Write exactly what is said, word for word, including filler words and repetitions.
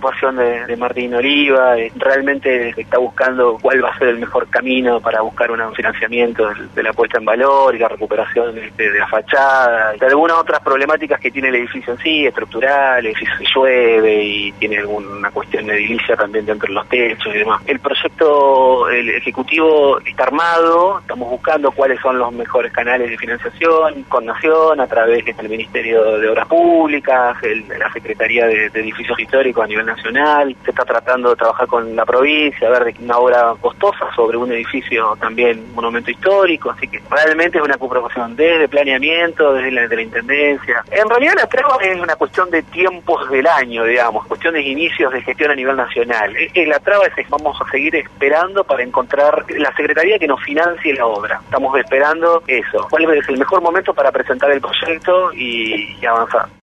preocupación de, de Martín Oliva, eh, realmente está buscando cuál va a ser el mejor camino para buscar un financiamiento de, de la puesta en valor y la recuperación este, de la fachada, de algunas otras problemáticas que tiene el edificio en sí, estructurales, si se llueve y tiene alguna cuestión de edilicia también dentro de los techos y demás. El proyecto, el ejecutivo está armado, estamos buscando cuáles son los mejores canales de financiación, con Nación, a través del Ministerio de Obras Públicas, el, la Secretaría de, de Edificios Históricos a nivel nacional. Se está tratando de trabajar con la provincia, a ver de una obra costosa sobre un edificio también monumento histórico, así que realmente es una cooperación desde planeamiento, desde la, de la Intendencia. En realidad la traba es una cuestión de tiempos del año, digamos, cuestiones de inicios de gestión a nivel nacional. Eh, la traba es, vamos a seguir esperando para encontrar la Secretaría que nos financie la obra. Estamos esperando eso. ¿Cuál es el mejor momento para presentar el proyecto y, y avanzar?